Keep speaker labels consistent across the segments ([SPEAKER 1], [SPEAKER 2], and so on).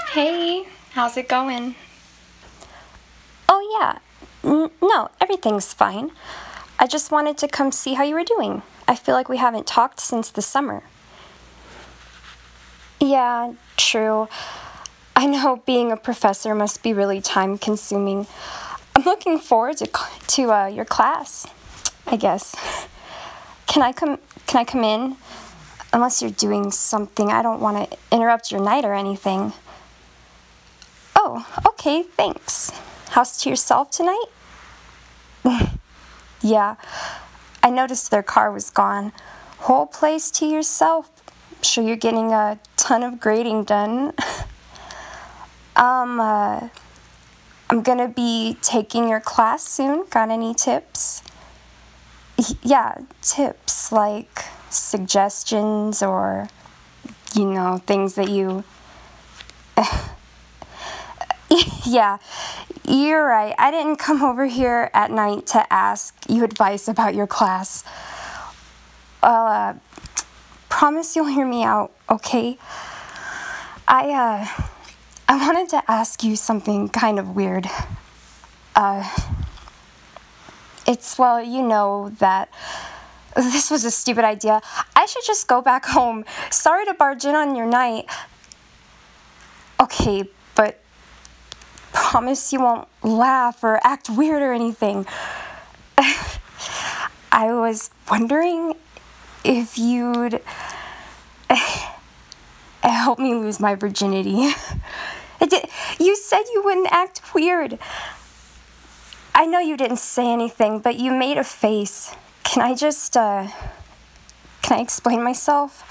[SPEAKER 1] Hey, how's it going?
[SPEAKER 2] Oh, yeah. No, everything's fine. I just wanted to come see how you were doing. I feel like we haven't talked since the summer. Yeah, true. I know being a professor must be really time consuming. I'm looking forward to your class, I guess. Can I come in? Unless you're doing something, I don't want to interrupt your night or anything. Oh, okay, thanks. House to yourself tonight? Yeah, I noticed their car was gone. Whole place to yourself. Sure you're getting a ton of grading done. um, uh, I'm gonna be taking your class soon. Got any tips? Yeah, tips like suggestions or, things that you. Yeah, you're right. I didn't come over here at night to ask you advice about your class. Well, promise you'll hear me out, okay? I wanted to ask you something kind of weird. Uh, well, you know that this was a stupid idea. I should just go back home. Sorry to barge in on your night. Okay, but promise you won't laugh or act weird or anything. I was wondering if you'd help me lose my virginity. You said you wouldn't act weird. I know you didn't say anything, but you made a face. Can I explain myself?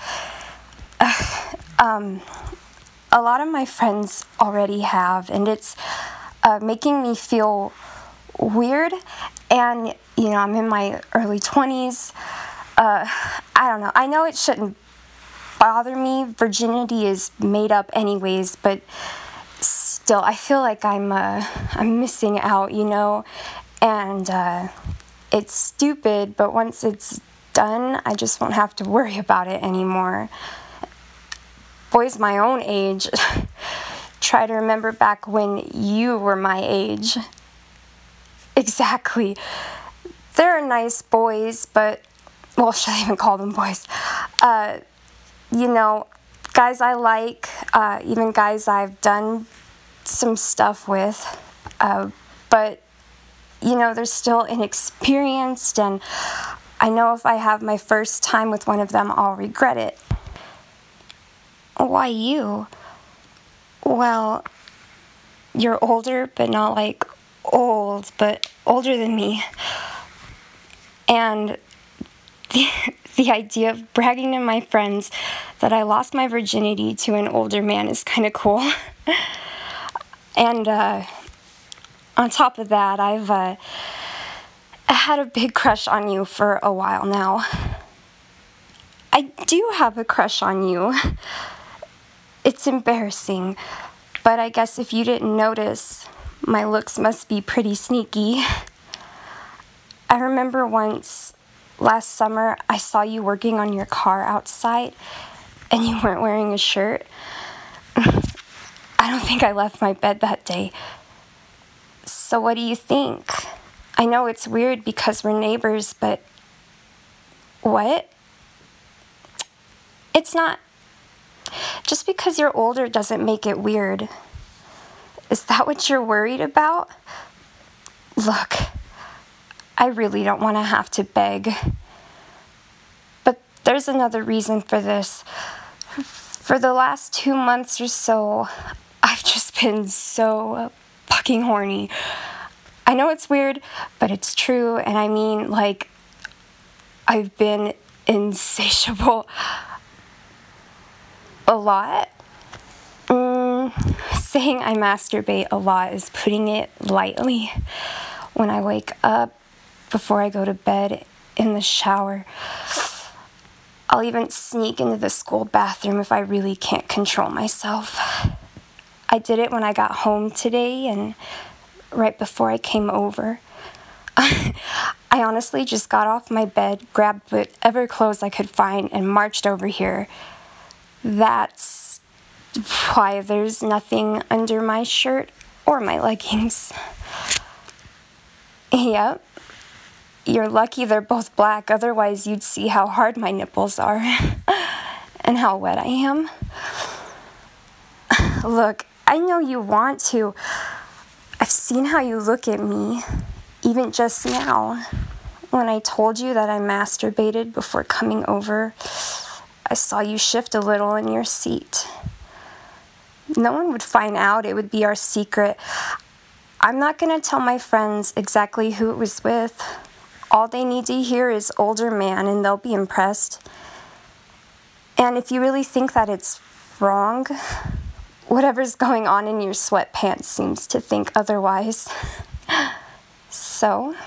[SPEAKER 2] A lot of my friends already have, and it's making me feel weird. And, I'm in my early 20s. I don't know. I know it shouldn't bother me. Virginity is made up anyways, but still, I feel like I'm missing out, and it's stupid, but once it's done, I just won't have to worry about it anymore. Boys my own age, try to remember back when you were my age. Exactly. They're nice boys, but, well, should I even call them boys? Guys I like, even guys I've done some stuff with, but, they're still inexperienced, and I know if I have my first time with one of them, I'll regret it. Why you? Well, you're older, but not like old, but older than me. And the idea of bragging to my friends that I lost my virginity to an older man is kind of cool. And on top of that, I've had a big crush on you for a while now. I do have a crush on you. It's embarrassing, but I guess if you didn't notice, my looks must be pretty sneaky. I remember once, last summer, I saw you working on your car outside, and you weren't wearing a shirt. I don't think I left my bed that day. So what do you think? I know it's weird because we're neighbors, but what? It's not. Just because you're older doesn't make it weird. Is that what you're worried about? Look, I really don't want to have to beg. But there's another reason for this. For the last 2 months or so, I've just been so fucking horny. I know it's weird, but it's true, and I mean, like, I've been insatiable. A lot? Saying I masturbate a lot is putting it lightly. When I wake up, before I go to bed, in the shower, I'll even sneak into the school bathroom if I really can't control myself. I did it when I got home today and right before I came over. I honestly just got off my bed, grabbed whatever clothes I could find, and marched over here. That's Why, there's nothing under my shirt or my leggings. Yep. You're lucky they're both black, otherwise you'd see how hard my nipples are and how wet I am. Look, I know you want to. I've seen how you look at me, even just now. When I told you that I masturbated before coming over, I saw you shift a little in your seat. No one would find out. It would be our secret. I'm not going to tell my friends exactly who it was with. All they need to hear is older man, and they'll be impressed. And if you really think that it's wrong, whatever's going on in your sweatpants seems to think otherwise. So,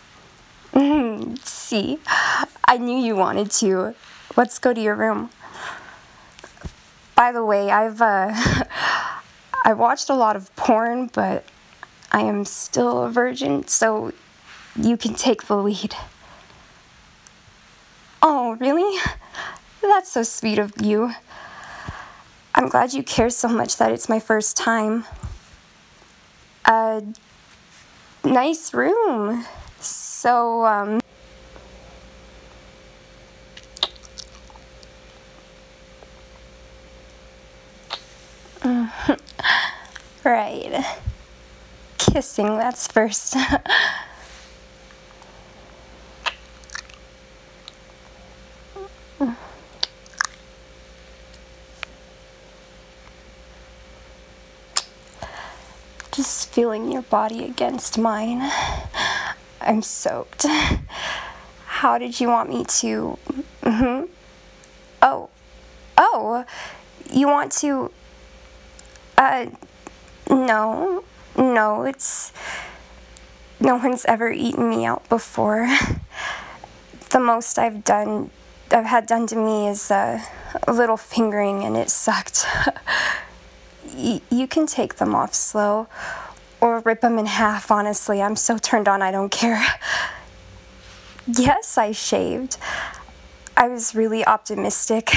[SPEAKER 2] see, I knew you wanted to. Let's go to your room. By the way, I watched a lot of porn, but I am still a virgin, so you can take the lead. Oh, really? That's so sweet of you. I'm glad you care so much that it's my first time. Nice room. So, right. Kissing, that's first. Just feeling your body against mine. I'm soaked. How did you want me to? Oh, you want to? No, it's. No one's ever eaten me out before. The most I've had done to me is a little fingering, and it sucked. You can take them off slow, or rip them in half, honestly. I'm so turned on, I don't care. Yes, I shaved. I was really optimistic.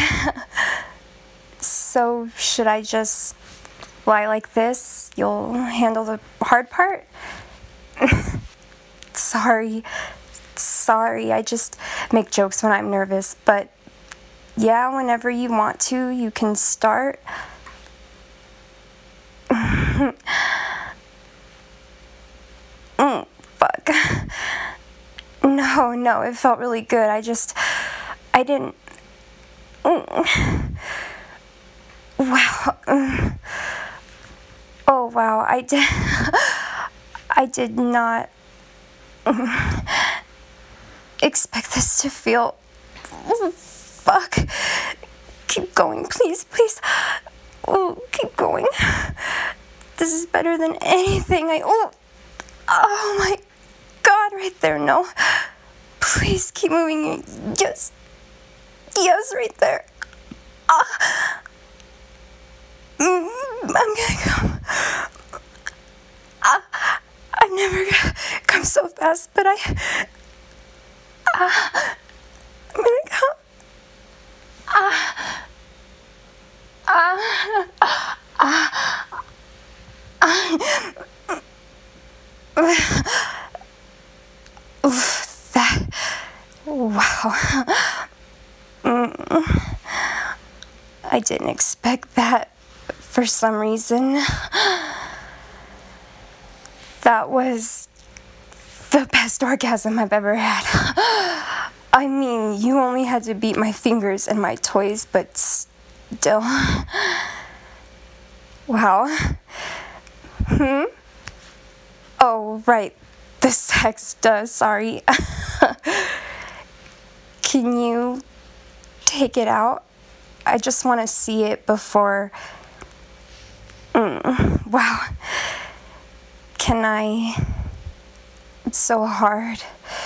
[SPEAKER 2] So, should I just lie like this? You'll handle the hard part? Sorry, I just make jokes when I'm nervous, but yeah, whenever you want to, you can start. Fuck. No, it felt really good. I didn't. Wow. Oh, wow. I did not expect this to feel. Fuck. Keep going, please. Oh, keep going. This is better than anything oh my God, right there. No. Please keep moving. Yes, right there. I'm gonna come. I've never come so fast, but I'm gonna come. Wow. I didn't expect that for some reason. That was the best orgasm I've ever had. I mean, you only had to beat my fingers and my toys, but still. Wow. Oh, right. The sex does, sorry. Can you take it out? I just want to see it before. Wow. Can I? It's so hard.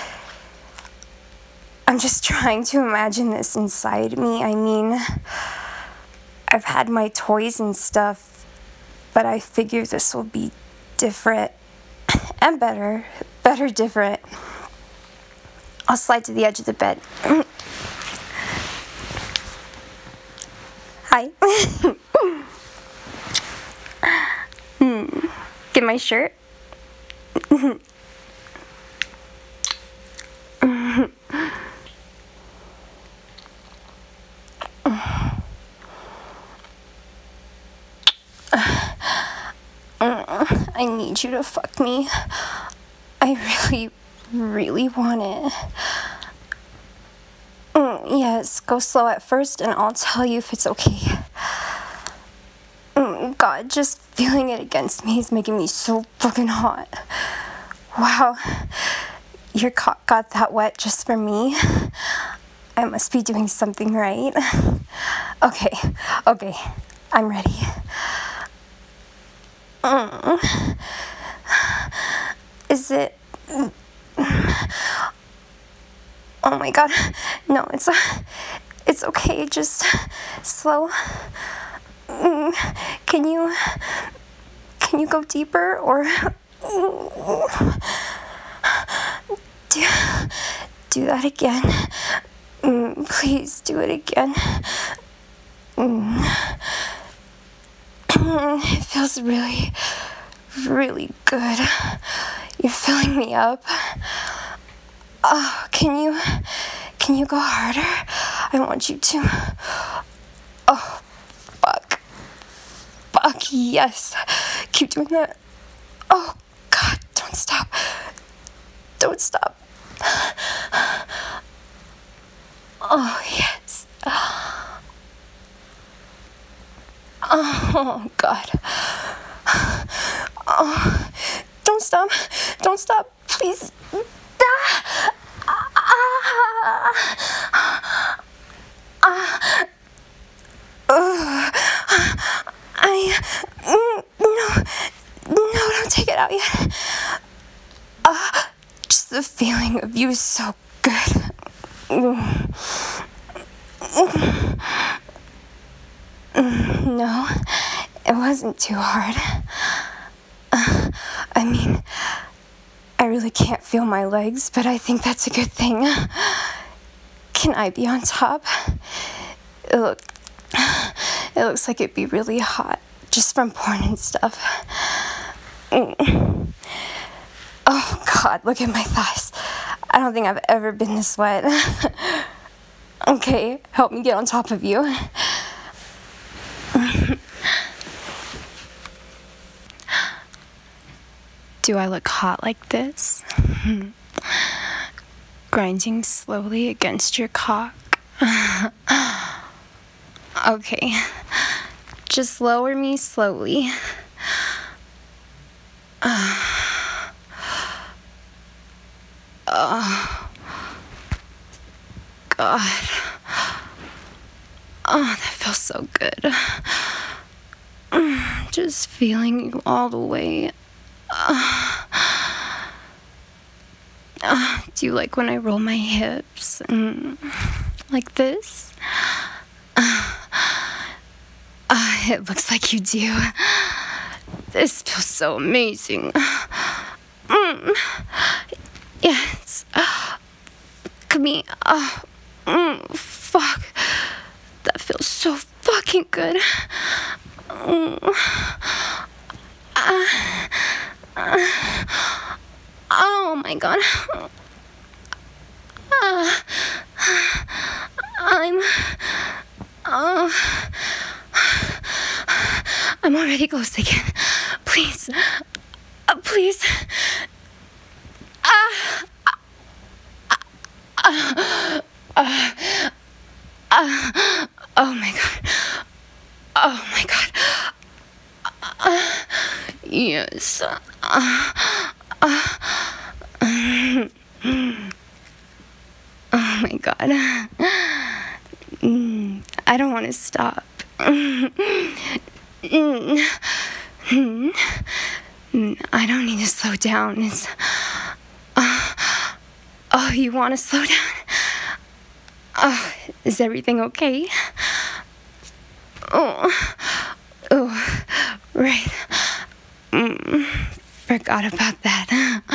[SPEAKER 2] I'm just trying to imagine this inside me. I mean, I've had my toys and stuff, but I figure this will be different and better different. I'll slide to the edge of the bed. Hi. my shirt? I need you to fuck me. I really, really want it. Yes, go slow at first and I'll tell you if it's okay. God, just feeling it against me is making me so fucking hot. Wow, your cock got that wet just for me. I must be doing something right. Okay, I'm ready. Is it... Oh my god. No, it's okay. Just slow. Can you go deeper or do that again? Please do it again. It feels really, really good. You're filling me up. Can you go harder? I want you to. Oh, fuck, yes. Keep doing that. Oh, God, don't stop. Oh, yes. Oh, God. Oh, don't stop, please. No, don't take it out yet. Just the feeling of you is so good. No, it wasn't too hard. I mean, I really can't feel my legs, but I think that's a good thing. Can I be on top? It looks like it'd be really hot, just from porn and stuff. Oh, God, look at my thighs. I don't think I've ever been this wet. Okay, help me get on top of you. Do I look hot like this? Grinding slowly against your cock. Okay, just lower me slowly. God. Oh, that feels so good. Just feeling you all the way. Do you like when I roll my hips? Like this? It looks like you do. This feels so amazing. Yes. Come here. Fuck. That feels so fucking good. Oh my god. I'm already close again. Please. Please. Oh my god. Oh my god. Yes. Oh my god. I don't want to stop. I don't need to slow down. It's... Oh, you want to slow down? Oh, is everything okay? Oh, right. Forgot about that.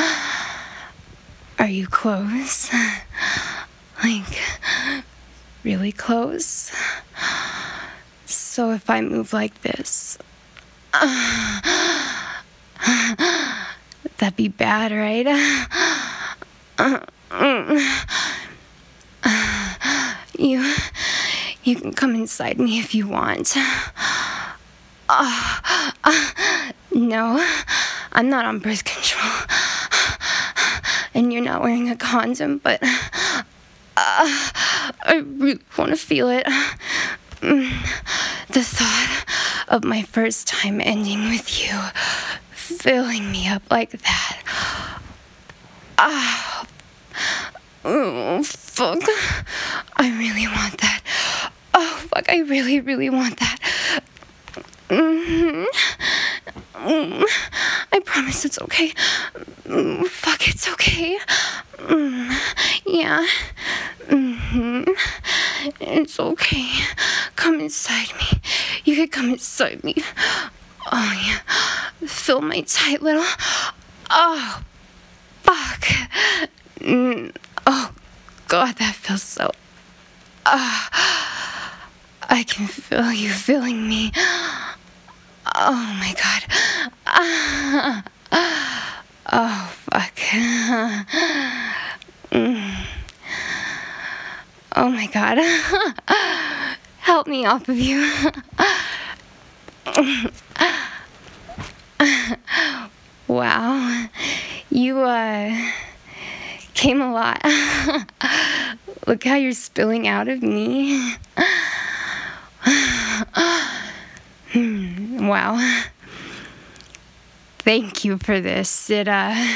[SPEAKER 2] Are you close? Like, really close? So if I move like this, That'd be bad, right? You can come inside me if you want. No, I'm not on birth control. And you're not wearing a condom, but I really want to feel it. The thought of my first time ending with you, filling me up like that. Oh, fuck. I really want that. Oh, fuck, I really, really want that. I promise it's okay. Fuck, it's okay. Yeah. It's okay. Come inside me. You can come inside me. Oh, yeah. Fill my tight little... Oh, fuck. Oh, God, that feels so... I can feel you feeling me. Oh, my God. Oh, fuck. Oh, my God. Help me off of you. Wow. You, came a lot. Look how you're spilling out of me. Wow. Thank you for this. It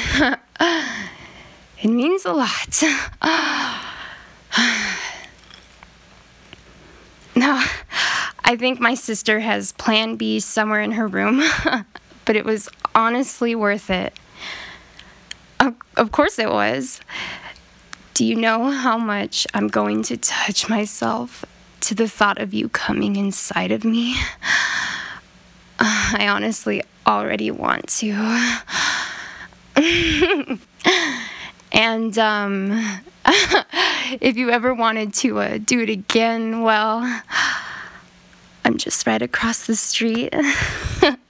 [SPEAKER 2] means a lot. No, I think my sister has Plan B somewhere in her room, but it was honestly worth it. Of course it was. Do you know how much I'm going to touch myself to the thought of you coming inside of me? I honestly already want to. And if you ever wanted to do it again, well, I'm just right across the street.